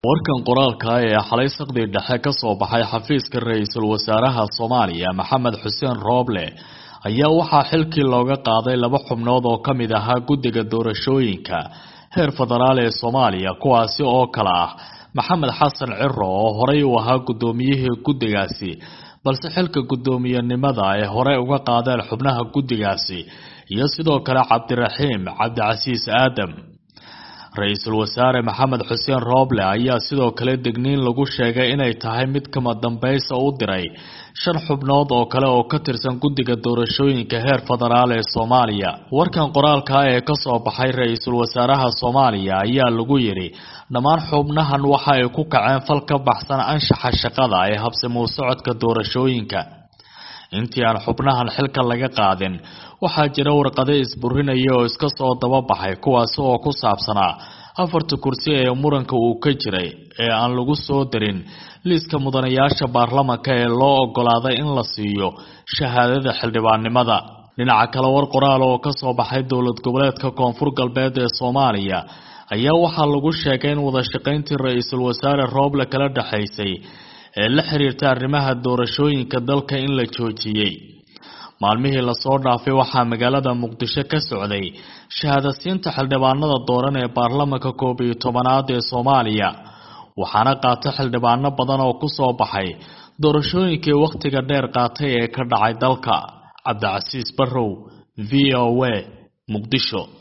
warkan qoraalka ah ee xalay saqdi dhexe ka soo baxay xafiiska ra'iisul wasaaraha Soomaaliya Maxamed Xuseen Rooble ayaa waxaa xilkii looga qaaday laba xubnood oo kamid ahaa guddiga doorashooyinka heer federaal ee Soomaaliya kuwaasi oo kala ah Maxamed Xasan Ciro oo horey u ahaa gudoomiyihii guddigaasi balse xilka gudoomiyenimada ay hore uga qaadeen xubnaha guddigaasi iyo sidoo kale Cabdiraxiim Cabdicasiis Aadam ra'iisul wasaare Maxamed Xuseen Rooble ayaa sidoo kale digniin lagu sheegay inay tahay mid kama dambaysa u diray shan xubnood oo kale oo ka tirsan guddiga doorashooyinka heer federaal ee Soomaaliya warkan qoraalka ah ee ka soo baxay ra'iisul wasaaraha Soomaaliya ayaa lagu yiri dhammaan xubnahan waxa ay ku kaceen fal ka baxsan anshaxa shaqada ee habsamo socodka doorashooyinka intii aan xubnahan xilka laga qaadin waxaa jira warqado isburinaya oo iska soo daba baxay kuwaas oo ku saabsanaa afarta kursi ee muranka uu ka jiray ee aan lagu soo darin liiska mudanayaasha baarlamaanka ee loo ogolaaday in la siiyo shahaadada xildhibaannimada dhinaca kale war qoraal oo ka soo baxay dowlad goboleedka Koonfur Galbeed ee Soomaaliya ayaa waxaa lagu sheegay in wada shaqayntii ra'iisul wasaare Rooble kala dhaxaysay ee la xiriirta arrimaha doorashooyinka dalka in la joojiyay maalmihii la soo dhaafay waxaa magaalada Muqdisho ka socday shahaadasiinta xildhibaanada dooran ee baarlamaanka 11aad ee Soomaaliya waxaana qaatay xildhibaano badan oo ku soo baxay doorashooyinkii waqtiga dheer qaatay ee ka dhacay dalka Cabdicasiis Barrow VOA Muqdisho